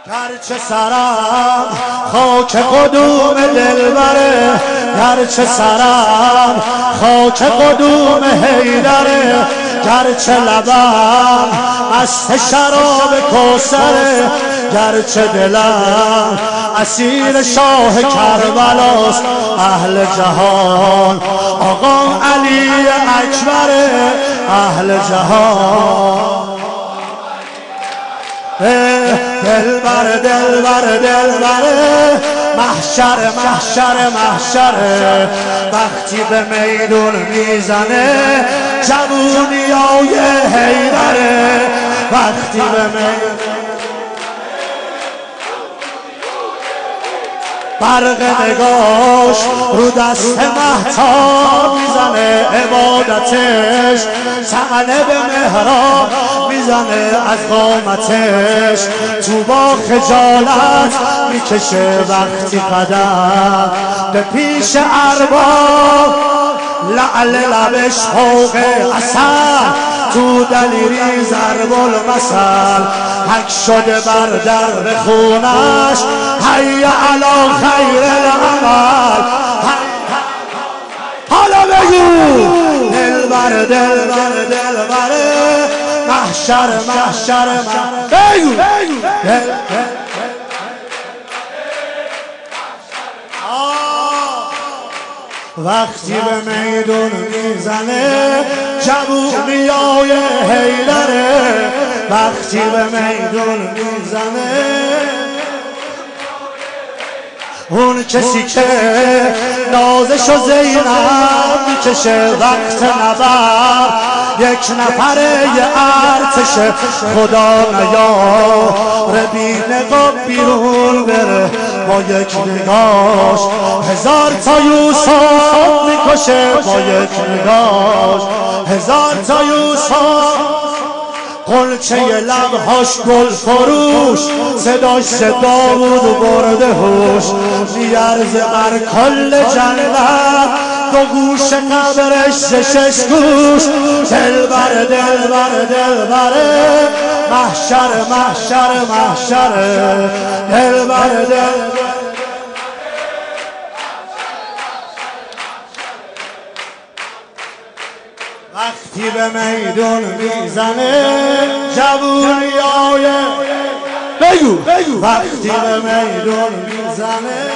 گرچه سرم خاک قدوم دلبره، گرچه سرم خاک قدوم حیدره، گرچه لبم مست شراب کوثره، گرچه دلم اسیر شاه کربلاست. اهل جهان آقا علی اکبره، اهل جهان دلبر دلبر دلبره، محشر محشر محشره. وقتی به میدون میزنه جوونیای حیدره، وقتی به میدون برق نگاش رو دست مهتاب میزنه، عبادتش طعنه به محراب میزنه، از قامتش تو با خجالت میکشه وقتی قدم به پیش ارباب. لعل لبش فوق عسل، تو دلیری ضرب المثل، حک شده بر در خونش حی علی خیر العمل. حالا بگو دلبر دلبر دلبره، محشر محشر بگو وقتی به میدون میزنه جوونیای حیدره، وقتی به میدون میزنه اون کسی که نازش و زینب میکشه وقت نبرد، یک نفره ارتشه. خدا نیاره بی نقاب بیرون بره، با یک نگاش هزار تا یوسف میکشه، با یک نگاش هزار تا یوسف. قلچه لبهاش گل فروش، صداش داوود برده هوش، میارزه بر کل جنت دو گوش قبرش شش گوش. دلبر دلبر دلبره، محشر محشر محشره، دلبر دلبر وقتی به میدون میزنه جوونیای بگو وقتی به میدون میزنه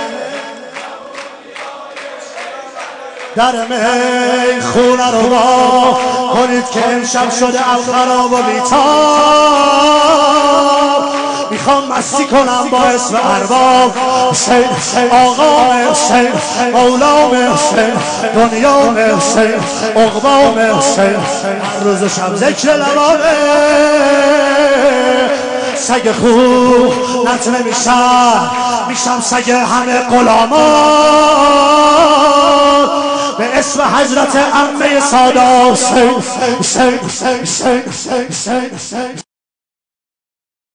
در می خونه رو با کنید که امشب شده او خراب و بیتاب. میخوام مستی کنم با اسم ارباب، حسین آقا حسین مولام حسین دنیام حسین عقبام حسین. روز و شب ذکر لبانه سگ خوب نتنه میشم سگ همه غلامان. به اسم حضرت عمه سادا حسین